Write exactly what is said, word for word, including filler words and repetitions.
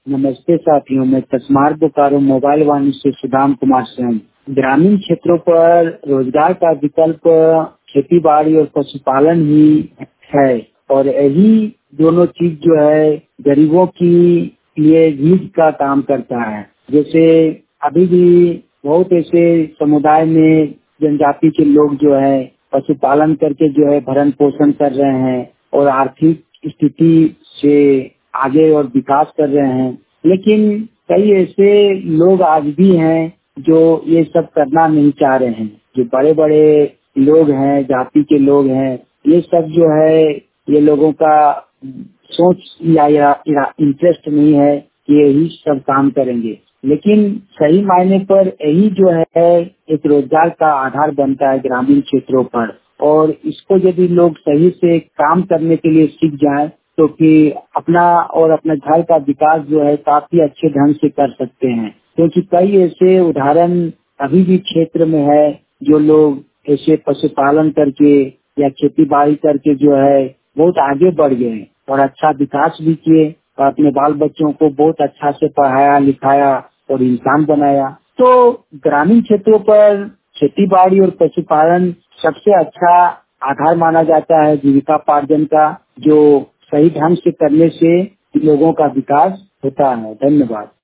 नमस्ते साथियों, मैं तस्मार बोकारो मोबाइल वाणी से सुदाम कुमार सिंह। ग्रामीण क्षेत्रों पर रोजगार का विकल्प खेती बाड़ी और पशुपालन ही है और यही दोनों चीज जो है गरीबों की लिए रीढ़ का काम करता है। जैसे अभी भी बहुत ऐसे समुदाय में जनजाति के लोग जो है पशुपालन करके जो है भरण पोषण कर रहे हैं और आर्थिक स्थिति से आगे और विकास कर रहे हैं। लेकिन कई ऐसे लोग आज भी हैं जो ये सब करना नहीं चाह रहे हैं। जो बड़े बड़े लोग हैं, जाति के लोग हैं, ये सब जो है ये लोगों का सोच या, या, या इंटरेस्ट नहीं है कि यही सब काम करेंगे। लेकिन सही मायने पर यही जो है एक रोजगार का आधार बनता है ग्रामीण क्षेत्रों पर, और इसको यदि लोग सही से काम करने के लिए सीख जाएं तो कि अपना और अपने घर का विकास जो है काफी अच्छे ढंग से कर सकते हैं। क्योंकि कई ऐसे उदाहरण अभी भी क्षेत्र में है जो लोग ऐसे पशुपालन करके या खेती बाड़ी करके जो है बहुत आगे बढ़ गए और अच्छा विकास भी किए और अपने बाल बच्चों को बहुत अच्छा से पढ़ाया लिखाया और इंसान बनाया। तो ग्रामीण क्षेत्रों पर खेती बाड़ी और पशुपालन सबसे अच्छा आधार माना जाता है जीविकापार्जन का, जो सही ढंग से करने से लोगों का विकास होता है। धन्यवाद।